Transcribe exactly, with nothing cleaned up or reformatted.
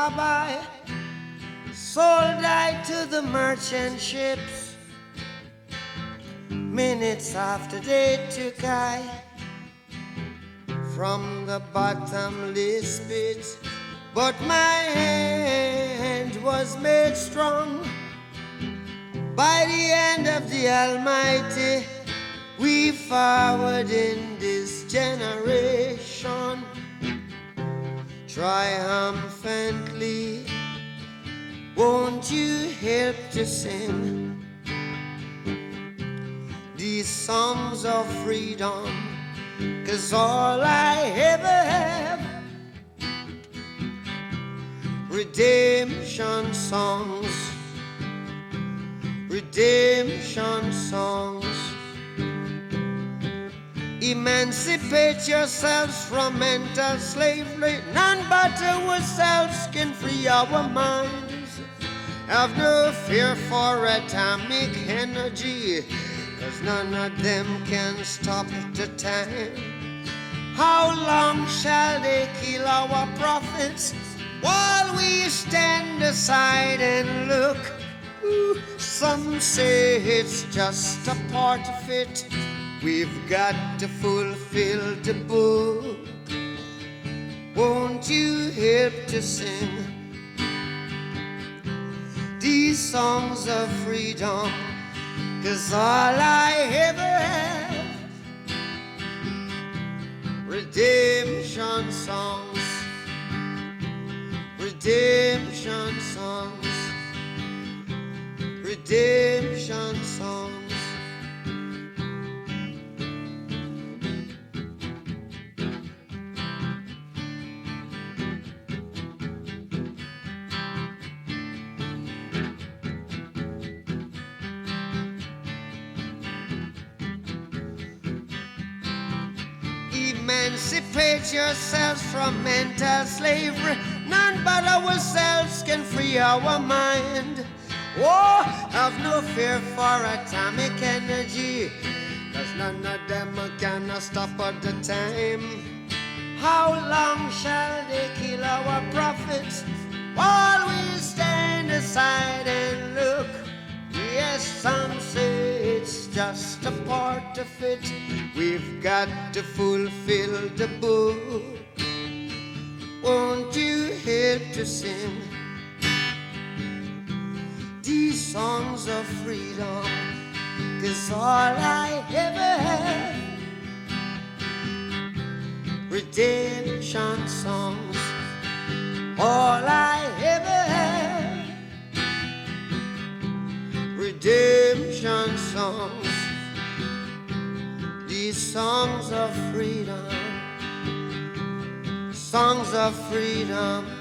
by, sold I to the merchant ships. Minutes after they took I from the bottomless pit, but my hand was made strong by the hand of the Almighty. We forward in this generation triumphantly. Won't you help to sing these songs of freedom? 'Cause all I ever have, redemption songs, redemption songs. Emancipate yourselves from mental slavery. None but ourselves can free our minds. Have no fear for atomic energy, 'cause none of them can stop the time. How long shall they kill our prophets while we stand aside and look? Ooh, some say it's just a part of it. We've got to fulfill the book. Won't you help to sing these songs of freedom? 'Cause all I ever have, redemption songs, redemption songs, redemption songs. Emancipate yourselves from mental slavery. None but ourselves can free our mind. Oh, have no fear for atomic energy, 'cause none of them can stop at the time. How long shall they kill our prophets while we stand aside and look? Yes, some say it's just a part of it. We've got to fulfill the book. Won't you help to sing these songs of freedom? 'Cause all I ever have, redemption songs. All I ever have, redemption songs. These songs of freedom, songs of freedom.